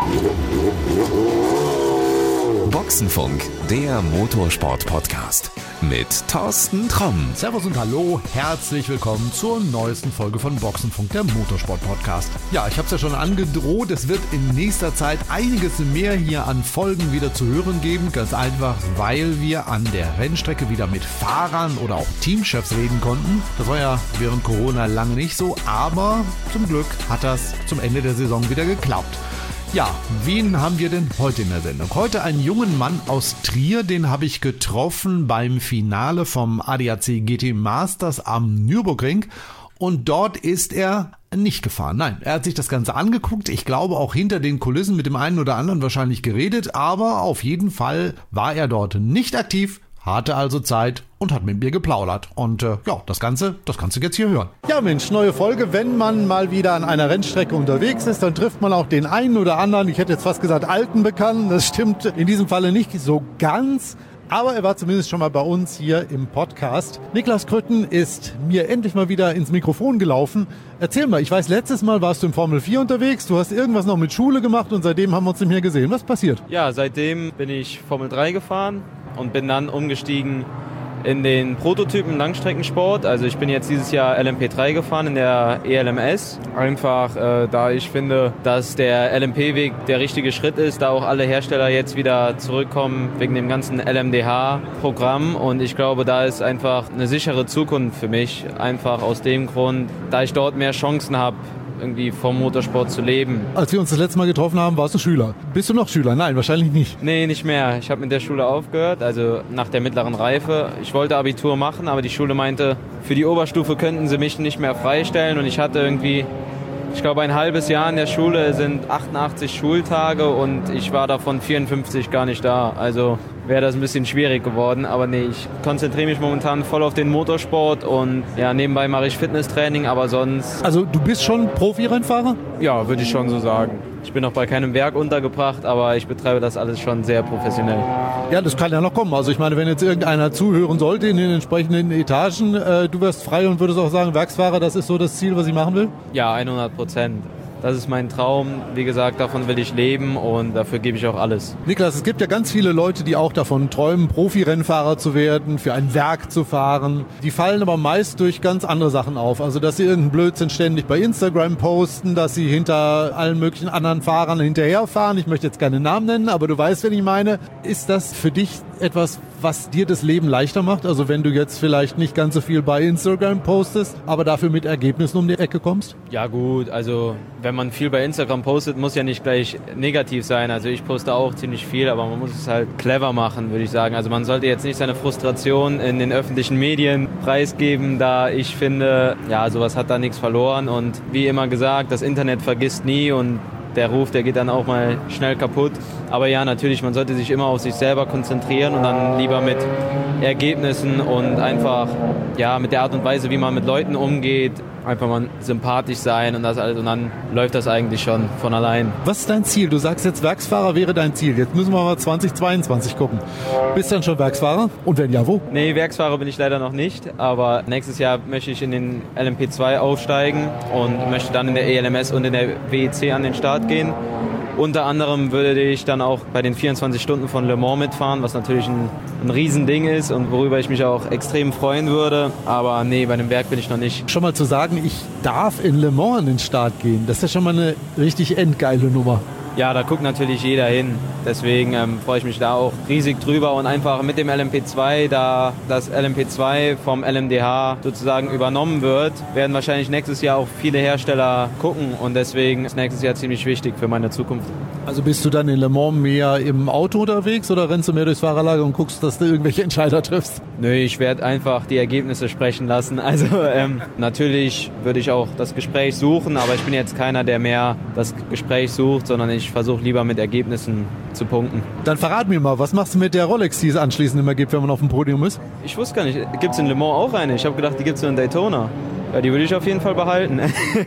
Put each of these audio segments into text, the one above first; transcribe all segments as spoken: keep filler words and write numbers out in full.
Boxenfunk, der Motorsport-Podcast mit Thorsten Tromm. Servus und hallo, herzlich willkommen zur neuesten Folge von Boxenfunk, der Motorsport-Podcast. Ja, ich habe es ja schon angedroht, es wird in nächster Zeit einiges mehr hier an Folgen wieder zu hören geben. Ganz einfach, weil wir an der Rennstrecke wieder mit Fahrern oder auch Teamchefs reden konnten. Das war ja während Corona lange nicht so, aber zum Glück hat das zum Ende der Saison wieder geklappt. Ja, wen haben wir denn heute in der Sendung? Heute einen jungen Mann aus Trier, den habe ich getroffen beim Finale vom A D A C G T Masters am Nürburgring und dort ist er nicht gefahren. Nein, er hat sich das Ganze angeguckt, ich glaube auch hinter den Kulissen mit dem einen oder anderen wahrscheinlich geredet, aber auf jeden Fall war er dort nicht aktiv, hatte also Zeit und hat mit mir geplaudert. Und äh, ja, das Ganze, das kannst du jetzt hier hören. Ja Mensch, neue Folge. Wenn man mal wieder an einer Rennstrecke unterwegs ist, dann trifft man auch den einen oder anderen, ich hätte jetzt fast gesagt alten Bekannten. Das stimmt in diesem Falle nicht so ganz. Aber er war zumindest schon mal bei uns hier im Podcast. Niklas Krütten ist mir endlich mal wieder ins Mikrofon gelaufen. Erzähl mal, ich weiß, letztes Mal warst du im Formel vier unterwegs, du hast irgendwas noch mit Schule gemacht und seitdem haben wir uns nicht mehr gesehen. Was passiert? Ja, seitdem bin ich Formel drei gefahren und bin dann umgestiegen in den Prototypen Langstreckensport. Also ich bin jetzt dieses Jahr L M P drei gefahren in der E L M S. Einfach, äh, da ich finde, dass der L M P-Weg der richtige Schritt ist, da auch alle Hersteller jetzt wieder zurückkommen wegen dem ganzen L M D H-Programm. Und ich glaube, da ist einfach eine sichere Zukunft für mich. Einfach aus dem Grund, da ich dort mehr Chancen habe, irgendwie vom Motorsport zu leben. Als wir uns das letzte Mal getroffen haben, warst du Schüler. Bist du noch Schüler? Nein, wahrscheinlich nicht. Nee, nicht mehr. Ich habe mit der Schule aufgehört, also nach der mittleren Reife. Ich wollte Abitur machen, aber die Schule meinte, für die Oberstufe könnten sie mich nicht mehr freistellen und ich hatte irgendwie, ich glaube, ein halbes Jahr in der Schule sind achtundachtzig Schultage und ich war davon vierundfünfzig gar nicht da. Also wäre das ein bisschen schwierig geworden, aber nee, ich konzentriere mich momentan voll auf den Motorsport und ja, nebenbei mache ich Fitnesstraining, aber sonst... Also du bist schon Profi-Rennfahrer? Ja, würde ich schon so sagen. Ich bin noch bei keinem Werk untergebracht, aber ich betreibe das alles schon sehr professionell. Ja, das kann ja noch kommen. Also ich meine, wenn jetzt irgendeiner zuhören sollte in den entsprechenden Etagen, äh, du wärst frei und würdest auch sagen, Werksfahrer, das ist so das Ziel, was ich machen will? Ja, hundert Prozent. Das ist mein Traum. Wie gesagt, davon will ich leben und dafür gebe ich auch alles. Niklas, es gibt ja ganz viele Leute, die auch davon träumen, Profi-Rennfahrer zu werden, für ein Werk zu fahren. Die fallen aber meist durch ganz andere Sachen auf. Also, dass sie irgendeinen Blödsinn ständig bei Instagram posten, dass sie hinter allen möglichen anderen Fahrern hinterherfahren. Ich möchte jetzt keine Namen nennen, aber du weißt, wen ich meine. Ist das für dich etwas, was dir das Leben leichter macht? Also, wenn du jetzt vielleicht nicht ganz so viel bei Instagram postest, aber dafür mit Ergebnissen um die Ecke kommst? Ja gut, also wenn man viel bei Instagram postet, muss ja nicht gleich negativ sein. Also ich poste auch ziemlich viel, aber man muss es halt clever machen, würde ich sagen. Also man sollte jetzt nicht seine Frustration in den öffentlichen Medien preisgeben, da ich finde, ja, sowas hat da nichts verloren. Und wie immer gesagt, das Internet vergisst nie und der Ruf, der geht dann auch mal schnell kaputt. Aber ja, natürlich, man sollte sich immer auf sich selber konzentrieren und dann lieber mit Ergebnissen und einfach ja, mit der Art und Weise, wie man mit Leuten umgeht, einfach mal sympathisch sein und das alles und dann läuft das eigentlich schon von allein. Was ist dein Ziel? Du sagst jetzt, Werksfahrer wäre dein Ziel. Jetzt müssen wir mal zwanzig zweiundzwanzig gucken. Bist du dann schon Werksfahrer? Und wenn ja, wo? Nee, Werksfahrer bin ich leider noch nicht, aber nächstes Jahr möchte ich in den L M P zwei aufsteigen und möchte dann in der E L M S und in der W E C an den Start gehen. Unter anderem würde ich dann auch bei den vierundzwanzig Stunden von Le Mans mitfahren, was natürlich ein, ein Riesending ist und worüber ich mich auch extrem freuen würde. Aber nee, bei dem Werk bin ich noch nicht. Schon mal zu sagen, ich darf in Le Mans an den Start gehen, das ist ja schon mal eine richtig endgeile Nummer. Ja, da guckt natürlich jeder hin. Deswegen ähm, freue ich mich da auch riesig drüber und einfach mit dem L M P zwei, da das L M P zwei vom L M D H sozusagen übernommen wird, werden wahrscheinlich nächstes Jahr auch viele Hersteller gucken und deswegen ist nächstes Jahr ziemlich wichtig für meine Zukunft. Also bist du dann in Le Mans mehr im Auto unterwegs oder rennst du mehr durchs Fahrerlager und guckst, dass du irgendwelche Entscheider triffst? Nö, ich werde einfach die Ergebnisse sprechen lassen. Also ähm, natürlich würde ich auch das Gespräch suchen, aber ich bin jetzt keiner, der mehr das Gespräch sucht, sondern ich versuche lieber mit Ergebnissen zu punkten. Dann verrat mir mal, was machst du mit der Rolex, die es anschließend immer gibt, wenn man auf dem Podium ist? Ich wusste gar nicht, gibt es in Le Mans auch eine? Ich habe gedacht, die gibt es nur in Daytona. Ja, die würde ich auf jeden Fall behalten.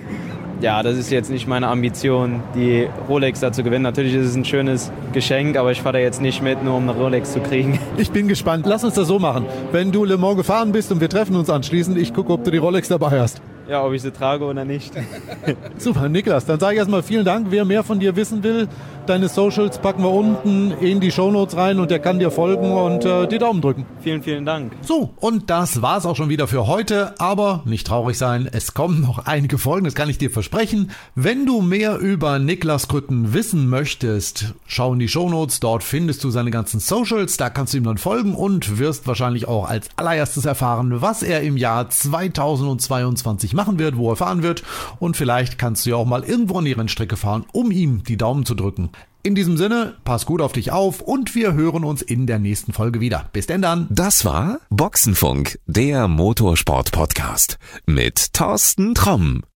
Ja, das ist jetzt nicht meine Ambition, die Rolex da zu gewinnen. Natürlich ist es ein schönes Geschenk, aber ich fahre da jetzt nicht mit, nur um eine Rolex zu kriegen. Ich bin gespannt. Lass uns das so machen. Wenn du Le Mans gefahren bist und wir treffen uns anschließend, ich gucke, ob du die Rolex dabei hast. Ja, ob ich sie trage oder nicht. Super, Niklas, dann sage ich erstmal vielen Dank. Wer mehr von dir wissen will, deine Socials packen wir unten in die Shownotes rein und der kann dir folgen und äh, die Daumen drücken. Vielen, vielen Dank. So, und das war's auch schon wieder für heute, aber nicht traurig sein, es kommen noch einige Folgen, das kann ich dir versprechen. Wenn du mehr über Niklas Krütten wissen möchtest, schau in die Shownotes, dort findest du seine ganzen Socials, da kannst du ihm dann folgen und wirst wahrscheinlich auch als allererstes erfahren, was er im Jahr zweitausendzweiundzwanzig machen wird, wo er fahren wird und vielleicht kannst du ja auch mal irgendwo an die Rennstrecke fahren, um ihm die Daumen zu drücken. In diesem Sinne, pass gut auf dich auf und wir hören uns in der nächsten Folge wieder. Bis denn dann. Das war Boxenfunk, der Motorsport-Podcast mit Thorsten Tromm.